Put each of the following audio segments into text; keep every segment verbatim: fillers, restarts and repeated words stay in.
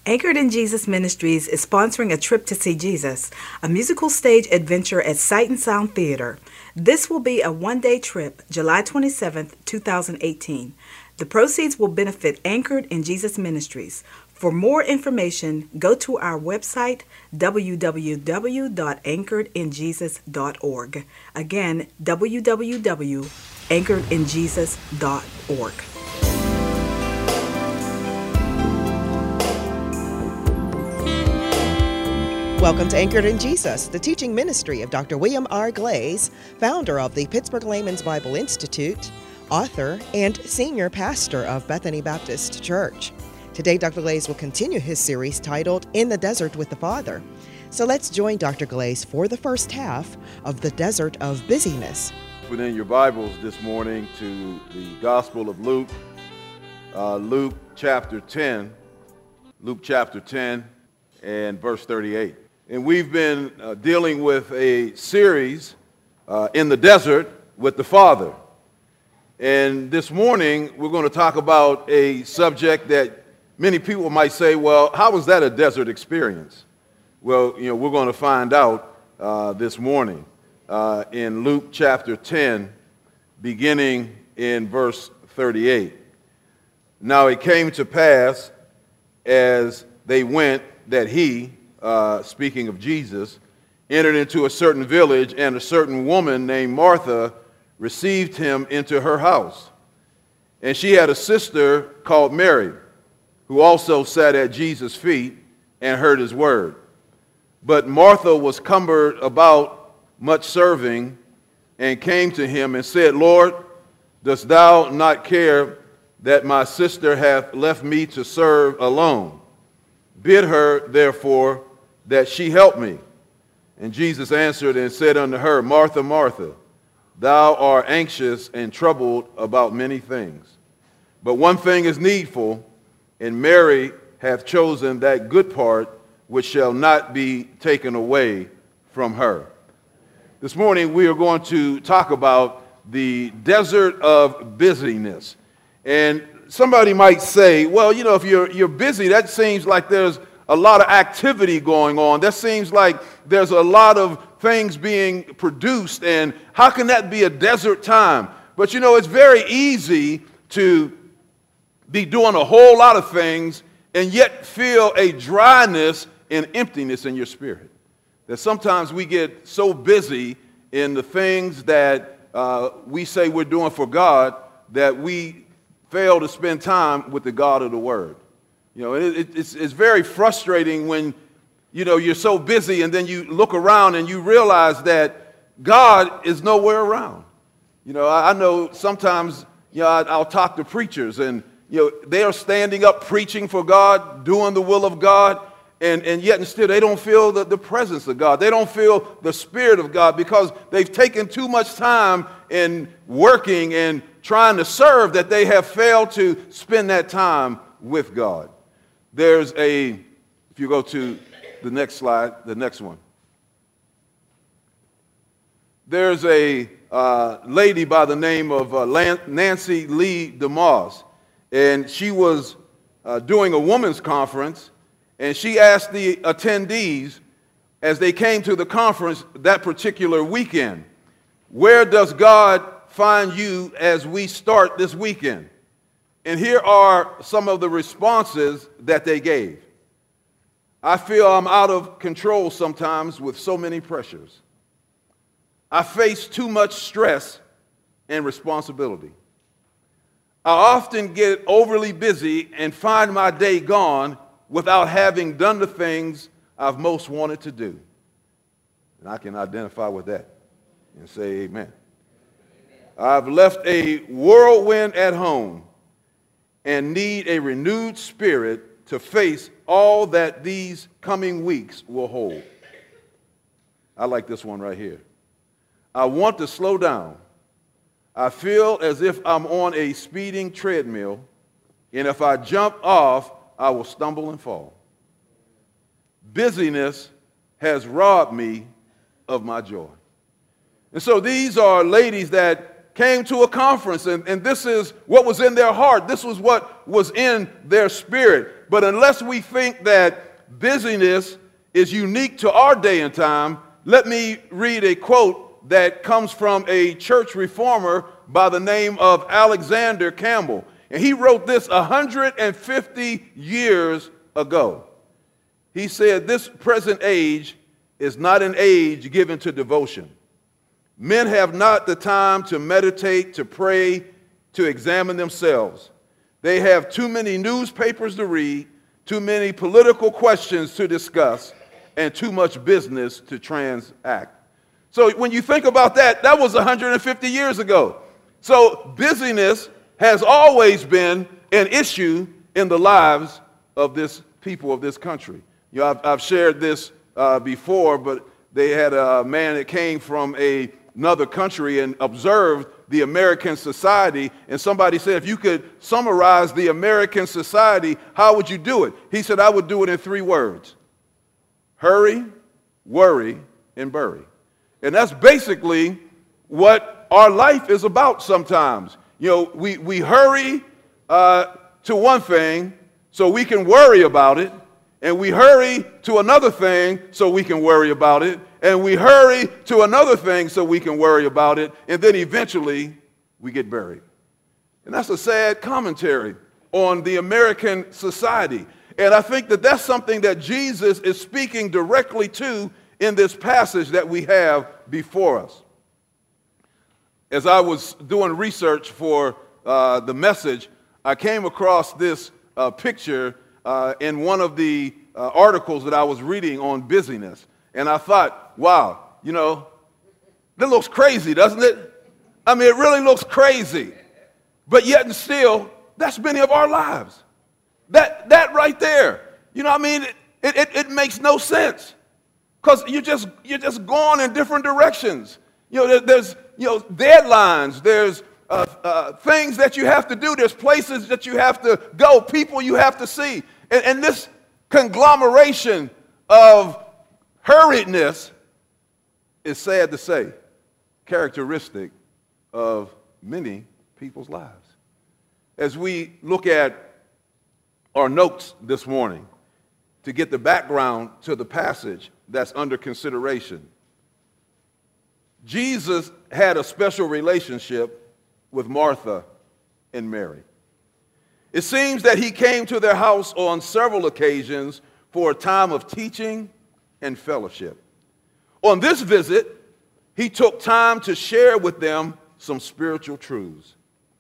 Anchored in Jesus Ministries is sponsoring A Trip to See Jesus, a musical stage adventure at Sight and Sound Theater. This will be a one-day trip, July twenty-seventh, two thousand eighteen. The proceeds will benefit Anchored in Jesus Ministries. For more information, go to our website, w w w dot anchored in jesus dot org. Again, w w w dot anchored in jesus dot org. Welcome to Anchored in Jesus, the teaching ministry of Doctor William R. Glaze, founder of the Pittsburgh Layman's Bible Institute, author, and senior pastor of Bethany Baptist Church. Today, Doctor Glaze will continue his series titled In the Desert with the Father. So let's join Doctor Glaze for the first half of The Desert of Busyness. Put in your Bibles this morning to the Gospel of Luke, uh, Luke chapter ten, Luke chapter ten and verse thirty-eight. And we've been uh, dealing with a series uh, in the desert with the Father. And this morning, we're going to talk about a subject that many people might say, well, how was that a desert experience? Well, you know, we're going to find out uh, this morning uh, in Luke chapter ten, beginning in verse thirty-eight. Now it came to pass as they went that he, uh, speaking of Jesus, entered into a certain village, and a certain woman named Martha received him into her house. And she had a sister called Mary, who also sat at Jesus' feet and heard his word. But Martha was cumbered about much serving, and came to him and said, Lord, dost thou not care that my sister hath left me to serve alone? Bid her, therefore, that she help me. And Jesus answered and said unto her, Martha, Martha, thou art anxious and troubled about many things. But one thing is needful, and Mary hath chosen that good part which shall not be taken away from her. This morning we are going to talk about the desert of busyness. And somebody might say, well, you know, if you're, you're busy, that seems like there's a lot of activity going on. That seems like there's a lot of things being produced, and how can that be a desert time? But you know, it's very easy to be doing a whole lot of things and yet feel a dryness and emptiness in your spirit. That sometimes we get so busy in the things that uh, we say we're doing for God that we fail to spend time with the God of the Word. You know, it, it, it's, it's very frustrating when, you know, you're so busy and then you look around and you realize that God is nowhere around. You know, I, I know sometimes, you know, I, I'll talk to preachers and, you know, they are standing up preaching for God, doing the will of God, and, and yet and still they don't feel the, the presence of God. They don't feel the Spirit of God because they've taken too much time in working and trying to serve that they have failed to spend that time with God. There's a, if you go to the next slide, the next one. There's a uh, lady by the name of uh, Lan- Nancy Lee DeMoss, and she was uh, doing a women's conference, and she asked the attendees as they came to the conference that particular weekend, where does God find you as we start this weekend? And here are some of the responses that they gave. I feel I'm out of control sometimes with so many pressures. I face too much stress and responsibility. I often get overly busy and find my day gone without having done the things I've most wanted to do. And I can identify with that and say amen. I've left a whirlwind at home and need a renewed spirit to face all that these coming weeks will hold. I like this one right here. I want to slow down. I feel as if I'm on a speeding treadmill, and if I jump off, I will stumble and fall. Busyness has robbed me of my joy. And so these are ladies that came to a conference, and, and this is what was in their heart. This was what was in their spirit. But unless we think that busyness is unique to our day and time, let me read a quote that comes from a church reformer by the name of Alexander Campbell. And he wrote this one hundred fifty years ago. He said, "This present age is not an age given to devotion. Men have not the time to meditate, to pray, to examine themselves. They have too many newspapers to read, too many political questions to discuss, and too much business to transact." So when you think about that, that was one hundred fifty years ago. So busyness has always been an issue in the lives of this people of this country. You know, I've, I've shared this uh, before, but they had a man that came from a another country and observed the American society, and somebody said, if you could summarize the American society, how would you do it? He said, I would do it in three words: hurry, worry, and bury. And that's basically what our life is about sometimes. You know, we, we hurry uh, to one thing so we can worry about it, and we hurry to another thing so we can worry about it, and we hurry to another thing so we can worry about it, and then eventually we get buried. And that's a sad commentary on the American society. And I think that that's something that Jesus is speaking directly to in this passage that we have before us. As I was doing research for uh, the message, I came across this uh, picture uh, in one of the uh, articles that I was reading on busyness. And I thought, wow, you know, that looks crazy, doesn't it? I mean, it really looks crazy. But yet and still, that's many of our lives. That that right there, you know what I mean? It, it, it makes no sense. Because you're just, you're just going in different directions. You know, there, there's, you know, deadlines. There's uh, uh, things that you have to do. There's places that you have to go, people you have to see. And, and this conglomeration of hurriedness is, sad to say, characteristic of many people's lives. As we look at our notes this morning to get the background to the passage that's under consideration, Jesus had a special relationship with Martha and Mary. It seems that he came to their house on several occasions for a time of teaching and fellowship. On this visit, he took time to share with them some spiritual truths.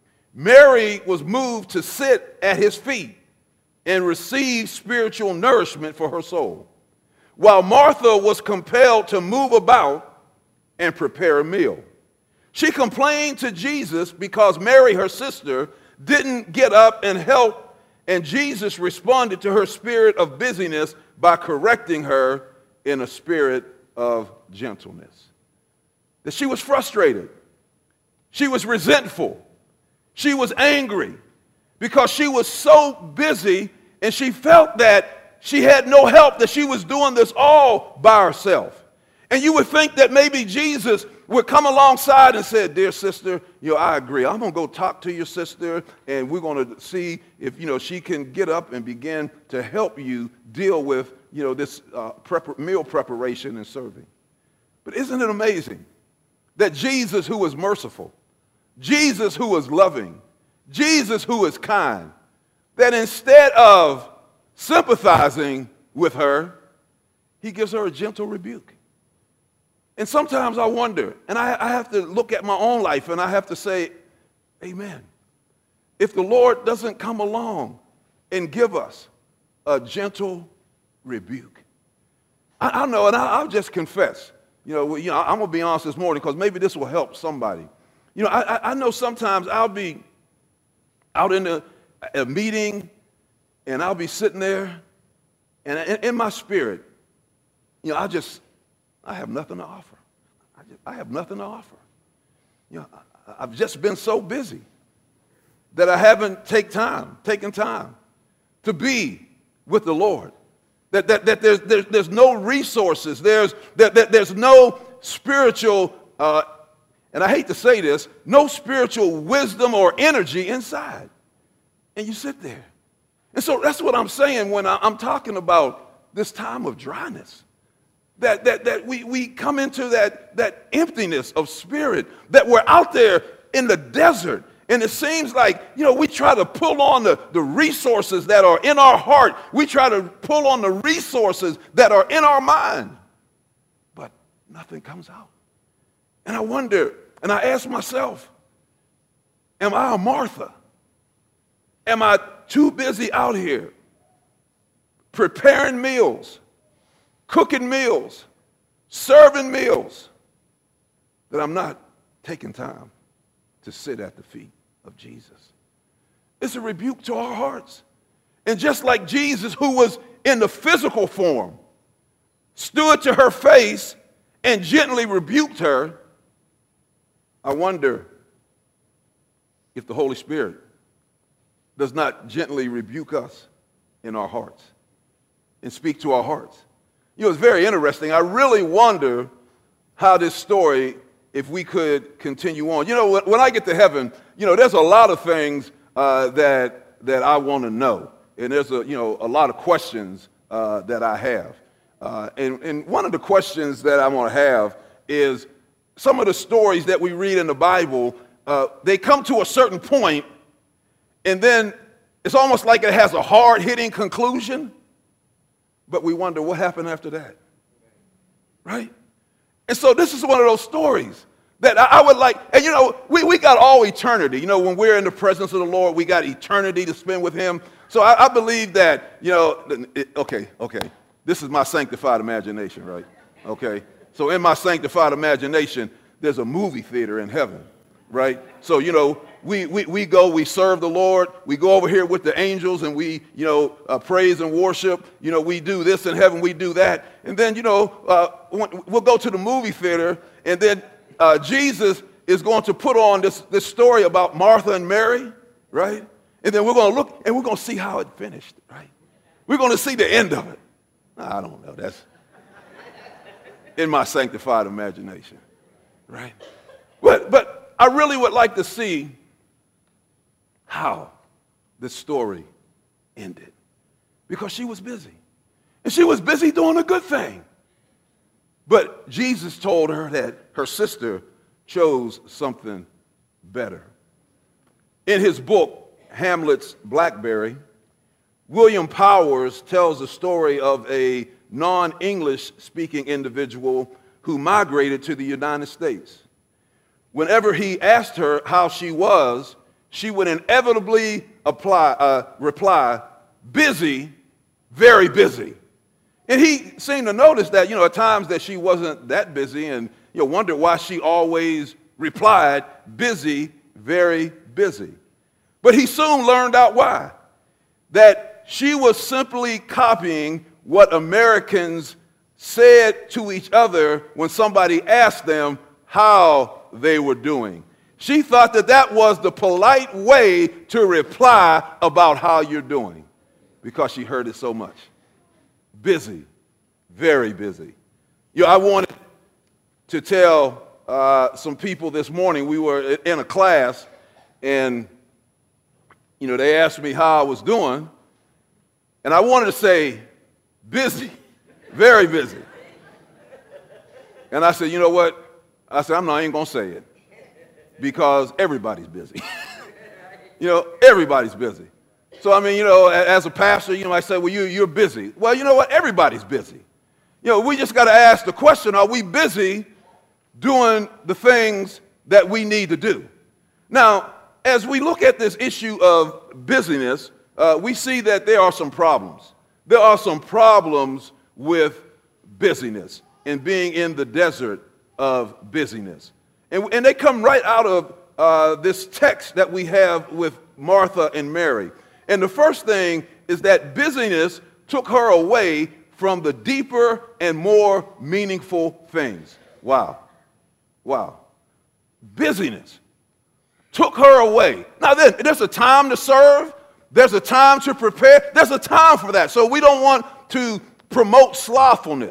Mary was moved to sit at his feet and receive spiritual nourishment for her soul, while Martha was compelled to move about and prepare a meal. She complained to Jesus because Mary, her sister, didn't get up and help, and Jesus responded to her spirit of busyness by correcting her in a spirit of gentleness. That she was frustrated. She was resentful. She was angry because she was so busy and she felt that she had no help, that she was doing this all by herself. And you would think that maybe Jesus would come alongside and say, dear sister, you know, I agree. I'm going to go talk to your sister, and we're going to see if, you know, she can get up and begin to help you deal with, you know, this uh, prep- meal preparation and serving. But isn't it amazing that Jesus, who is merciful, Jesus, who is loving, Jesus, who is kind, that instead of sympathizing with her, he gives her a gentle rebuke. And sometimes I wonder, and I, I have to look at my own life, and I have to say, amen. If the Lord doesn't come along and give us a gentle rebuke. I, I know, and I, I'll just confess. You know, you know, I'm going to be honest this morning because maybe this will help somebody. You know, I, I know sometimes I'll be out in a, a meeting, and I'll be sitting there, and in, in my spirit, you know, I just, I have nothing to offer. I, just, I have nothing to offer. You know, I, I've just been so busy that I haven't take time, taken time to be with the Lord. That, that, that there's, there's, there's no resources. There's, that, that there's no spiritual uh, and I hate to say this, no spiritual wisdom or energy inside. And you sit there. And so that's what I'm saying when I, I'm talking about this time of dryness. That, that, that we, we come into that, that emptiness of spirit, that we're out there in the desert. And it seems like, you know, we try to pull on the, the resources that are in our heart. We try to pull on the resources that are in our mind. But nothing comes out. And I wonder, and I ask myself, am I a Martha? Am I too busy out here preparing meals, cooking meals, serving meals, that I'm not taking time to sit at the feet of Jesus? It's a rebuke to our hearts. And just like Jesus, who was in the physical form, stood to her face and gently rebuked her, I wonder if the Holy Spirit does not gently rebuke us in our hearts and speak to our hearts. You know, it's very interesting. I really wonder how this story, if we could continue on. You know, when, when I get to heaven, you know, there's a lot of things uh, that that I want to know, and there's a you know a lot of questions uh, that I have. Uh, and, and one of the questions that I want to have is some of the stories that we read in the Bible. Uh, they come to a certain point, and then it's almost like it has a hard-hitting conclusion, but we wonder what happened after that, right? And so this is one of those stories that I, I would like, and you know, we, we got all eternity. You know, when we're in the presence of the Lord, we got eternity to spend with him. So I, I believe that, you know, it, okay, okay, this is my sanctified imagination, right? Okay, so in my sanctified imagination, there's a movie theater in heaven, right? So, you know, we, we, we go, we serve the Lord, we go over here with the angels and we, you know, uh, praise and worship. You know, we do this in heaven, we do that. And then, you know, uh, we'll go to the movie theater, and then uh, Jesus is going to put on this, this story about Martha and Mary, right? And then we're going to look and we're going to see how it finished, right? We're going to see the end of it. I don't know, that's in my sanctified imagination, right? But, but I really would like to see how this story ended, because she was busy. And she was busy doing a good thing. But Jesus told her that her sister chose something better. In his book, Hamlet's Blackberry, William Powers tells the story of a non-English speaking individual who migrated to the United States. Whenever he asked her how she was, she would inevitably apply, uh, reply, busy, very busy. And he seemed to notice that, you know, at times that she wasn't that busy, and, you know, wondered why she always replied, busy, very busy. But he soon learned out why. That she was simply copying what Americans said to each other when somebody asked them how they were doing. She thought that that was the polite way to reply about how you're doing, because she heard it so much. Busy, very busy. You know, I wanted to tell uh, some people this morning, we were in a class, and, you know, they asked me how I was doing, and I wanted to say, busy, very busy. And I said, you know what? I said, I'm not even going to say it, because everybody's busy. You know, everybody's busy. So, I mean, you know, as a pastor, you know, I say, well, you, you're busy. Well, you know what? Everybody's busy. You know, we just got to ask the question, are we busy doing the things that we need to do? Now, as we look at this issue of busyness, uh, we see that there are some problems. There are some problems with busyness and being in the desert of busyness. And, and they come right out of uh, this text that we have with Martha and Mary. And the first thing is that busyness took her away from the deeper and more meaningful things. Wow. Wow. Busyness took her away. Now then, there's a time to serve. There's a time to prepare. There's a time for that. So we don't want to promote slothfulness.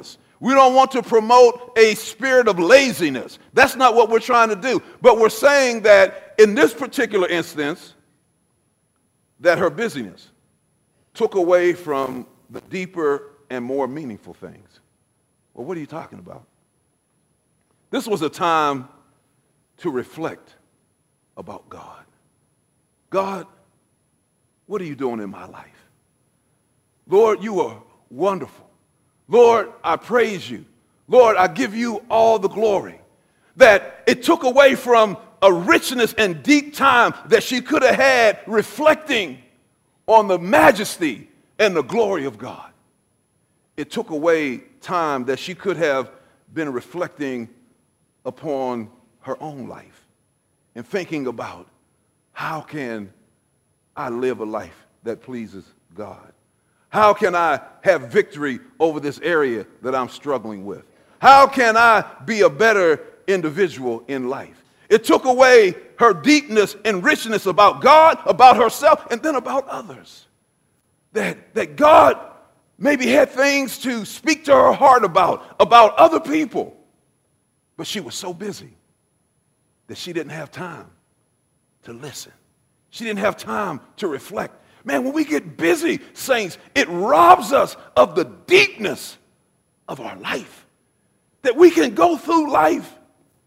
We don't want to promote a spirit of laziness. That's not what we're trying to do. But we're saying that in this particular instance, that her busyness took away from the deeper and more meaningful things. Well, what are you talking about? This was a time to reflect about God. God, what are you doing in my life? Lord, you are wonderful. Lord, I praise you. Lord, I give you all the glory. That it took away from a richness and deep time that she could have had reflecting on the majesty and the glory of God. It took away time that she could have been reflecting upon her own life and thinking about, how can I live a life that pleases God? How can I have victory over this area that I'm struggling with? How can I be a better individual in life? It took away her deepness and richness about God, about herself, and then about others. That, that God maybe had things to speak to her heart about, about other people. But she was so busy that she didn't have time to listen. She didn't have time to reflect. Man, when we get busy, saints, it robs us of the deepness of our life. That we can go through life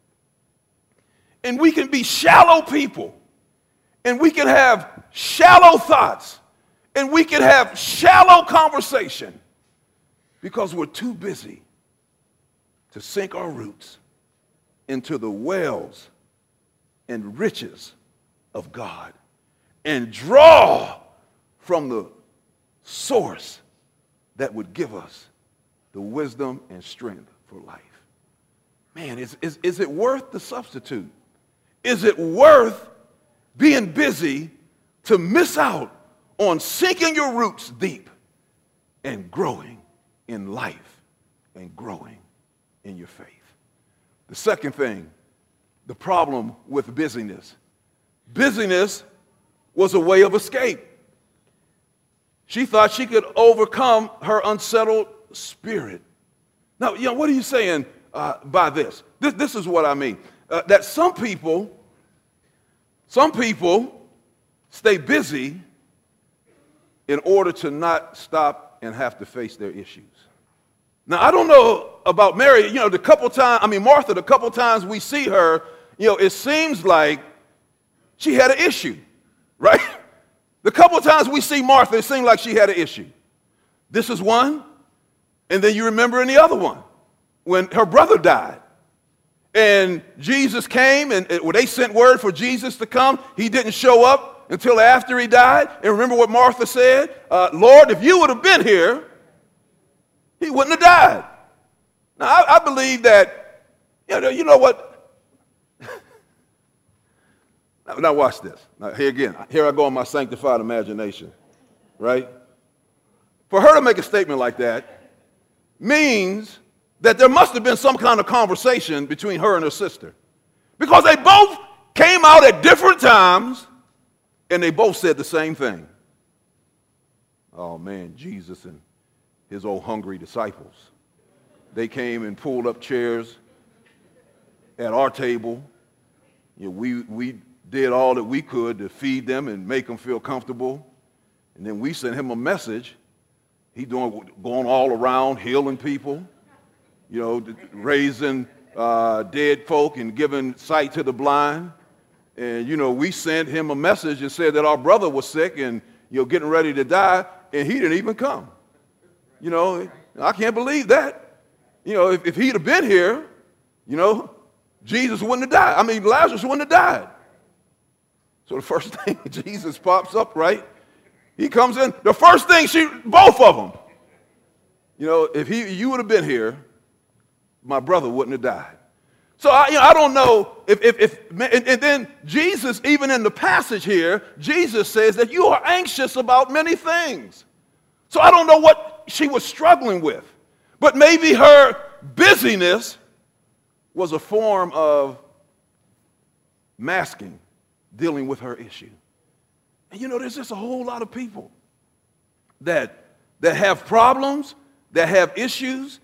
and we can be shallow people and we can have shallow thoughts and we can have shallow conversation because we're too busy to sink our roots into the wells and riches of God and draw from the source that would give us the wisdom and strength for life. Man, is, is, is it worth the substitute? Is it worth being busy to miss out on sinking your roots deep and growing in life and growing in your faith? The second thing, the problem with busyness. Busyness was a way of escape. She thought she could overcome her unsettled spirit. Now, you know, what are you saying uh, by this? this? This is what I mean. Uh, that some people, some people stay busy in order to not stop and have to face their issues. Now, I don't know about Mary. You know, the couple times, I mean, Martha, the couple times we see her, you know, it seems like she had an issue, right? The couple of times we see Martha, it seemed like she had an issue. This is one, and then you remember in the other one, when her brother died. And Jesus came, and when they sent word for Jesus to come, he didn't show up until after he died. And remember what Martha said? Uh, Lord, if you would have been here, he wouldn't have died. Now, I, I believe that, you know, you know what? Now, now watch this. Now, here again, here I go in my sanctified imagination, right? For her to make a statement like that means that there must have been some kind of conversation between her and her sister. Because they both came out at different times and they both said the same thing. Oh man, Jesus and his old hungry disciples. They came and pulled up chairs at our table. You know, we, we did all that we could to feed them and make them feel comfortable. And then we sent him a message. He doing going all around healing people, you know, raising uh, dead folk and giving sight to the blind. And, you know, we sent him a message and said that our brother was sick and, you know, getting ready to die, and he didn't even come. You know, I can't believe that. You know, if, if he'd have been here, you know, Jesus wouldn't have died. I mean, Lazarus wouldn't have died. So the first thing, Jesus pops up, right? He comes in. The first thing, she, both of them. You know, if he, you would have been here, my brother wouldn't have died. So I, you know, I don't know if, if, if and, and then Jesus, even in the passage here, Jesus says that you are anxious about many things. So I don't know what she was struggling with, but maybe her busyness was a form of masking, dealing with her issue. And you know, there's just a whole lot of people that, that have problems, that have issues,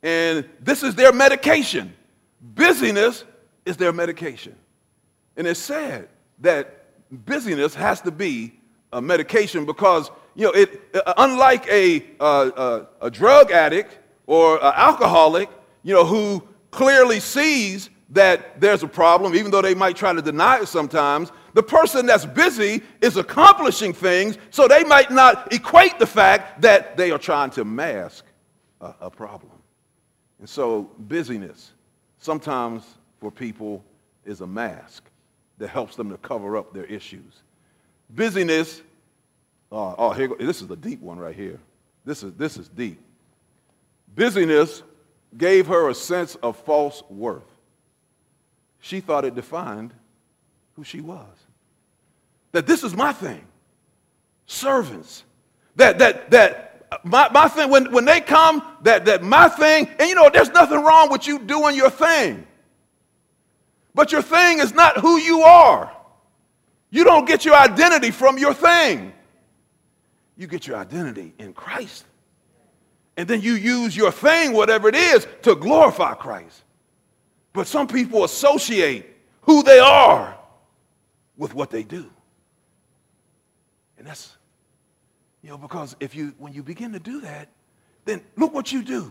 And this is their medication. Busyness is their medication. And it's sad that busyness has to be a medication because, you know, it uh, unlike a, uh, a, a drug addict or an alcoholic, you know, who clearly sees that there's a problem, even though they might try to deny it sometimes, the person that's busy is accomplishing things, so they might not equate the fact that they are trying to mask a, a problem. And so busyness sometimes for people is a mask that helps them to cover up their issues. Busyness, uh, oh, here, this is a deep one right here. This is, this is deep. Busyness gave her a sense of false worth. She thought it defined who she was. That this is my thing. Servants. That, that, that, my, my thing, when, when they come, that, that my thing, and you know, there's nothing wrong with you doing your thing. But your thing is not who you are. You don't get your identity from your thing. You get your identity in Christ. And then you use your thing, whatever it is, to glorify Christ. But some people associate who they are with what they do. And that's, you know, because if you, when you begin to do that, then look what you do.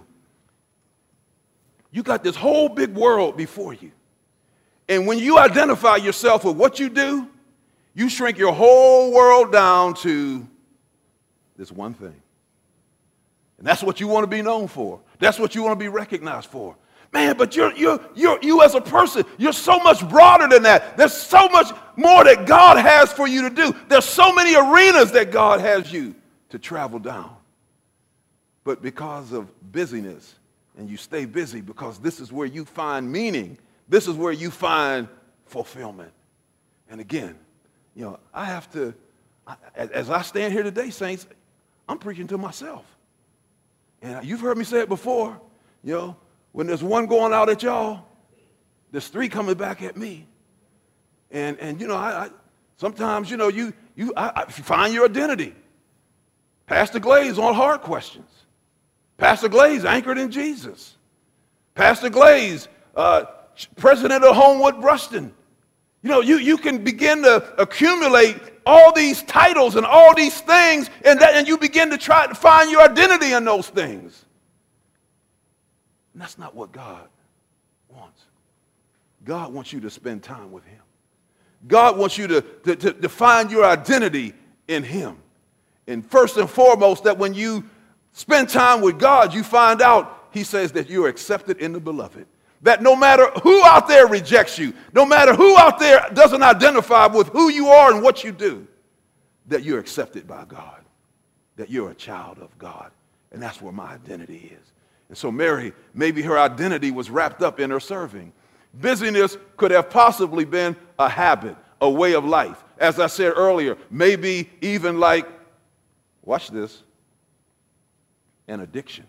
You got this whole big world before you. And when you identify yourself with what you do, you shrink your whole world down to this one thing. And that's what you want to be known for. That's what you want to be recognized for. Man, but you're, you're, you're, you as a person, you're so much broader than that. There's so much more that God has for you to do. There's so many arenas that God has you to travel down. But because of busyness, and you stay busy because this is where you find meaning. This is where you find fulfillment. And again, you know, I have to, as I stand here today, saints, I'm preaching to myself. And you've heard me say it before, you know, when there's one going out at y'all, there's three coming back at me. And, and you know, I, I sometimes, you know, you, you I, I find your identity. Pastor Glaze on hard questions. Pastor Glaze anchored in Jesus. Pastor Glaze, uh, president of Homewood Bruston. You know, you, you can begin to accumulate all these titles and all these things, and, that, and you begin to try to find your identity in those things. And that's not what God wants. God wants you to spend time with him. God wants you to, to, to, to find your identity in him. And first and foremost, that when you spend time with God, you find out, he says, that you're accepted in the beloved. That no matter who out there rejects you, no matter who out there doesn't identify with who you are and what you do, that you're accepted by God, that you're a child of God. And that's where my identity is. And so Mary, maybe her identity was wrapped up in her serving. Busyness could have possibly been a habit, a way of life. As I said earlier, maybe even like, watch this, an addiction.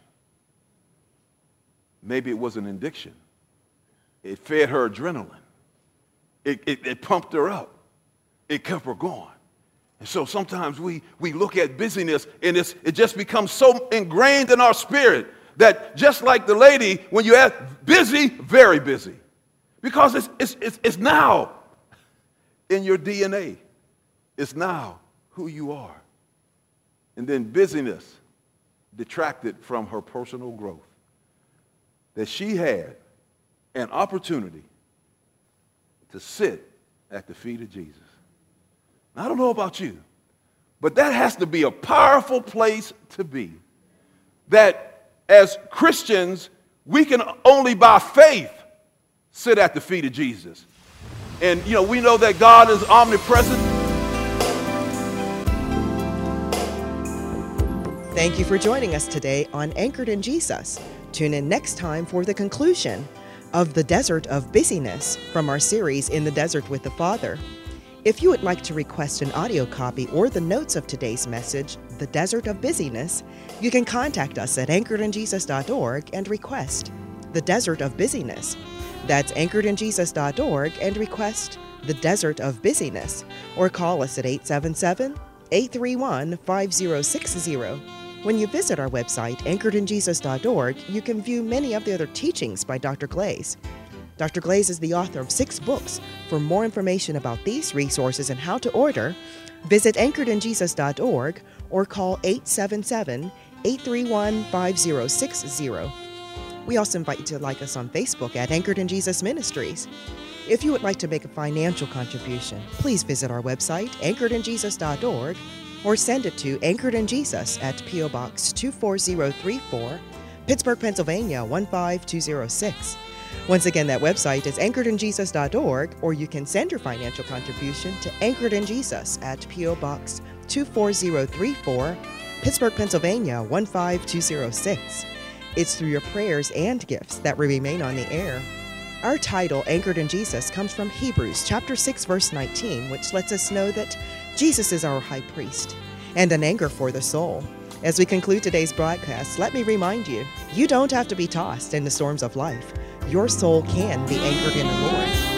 Maybe it was an addiction. It fed her adrenaline. It, it, it pumped her up. It kept her going. And so sometimes we, we look at busyness and it's, it just becomes so ingrained in our spirit that just like the lady, when you ask busy, very busy. Because it's, it's, it's, it's now in your D N A. It's now who you are. And then busyness detracted from her personal growth. That she had an opportunity to sit at the feet of Jesus. Now, I don't know about you, but that has to be a powerful place to be. That as Christians, we can only by faith sit at the feet of Jesus. And, you know, we know that God is omnipresent. Thank you for joining us today on Anchored in Jesus. Tune in next time for the conclusion of The Desert of Busyness from our series In the Desert with the Father. If you would like to request an audio copy or the notes of today's message, The Desert of Busyness, you can contact us at anchored in jesus dot org and request The Desert of Busyness. That's anchored in jesus dot org and request The Desert of Busyness, or call us at eight seven seven, eight three one, five zero six zero. When you visit our website, anchored in jesus dot org, you can view many of the other teachings by Doctor Glaze. Doctor Glaze is the author of six books. For more information about these resources and how to order, visit anchored in jesus dot org or call eight seven seven, eight three one, five zero six zero. We also invite you to like us on Facebook at Anchored in Jesus Ministries. If you would like to make a financial contribution, please visit our website, anchored in jesus dot org, or send it to Anchored in Jesus at P O. Box two four zero three four, Pittsburgh, Pennsylvania one five two zero six. Once again, that website is anchored in jesus dot org, or you can send your financial contribution to Anchored in Jesus at P O. Box two four zero three four, Pittsburgh, Pennsylvania one five two zero six. It's through your prayers and gifts that we remain on the air. Our title, Anchored in Jesus, comes from Hebrews chapter six, verse nineteen, which lets us know that Jesus is our high priest and an anchor for the soul. As we conclude today's broadcast, let me remind you, you don't have to be tossed in the storms of life. Your soul can be anchored in the Lord.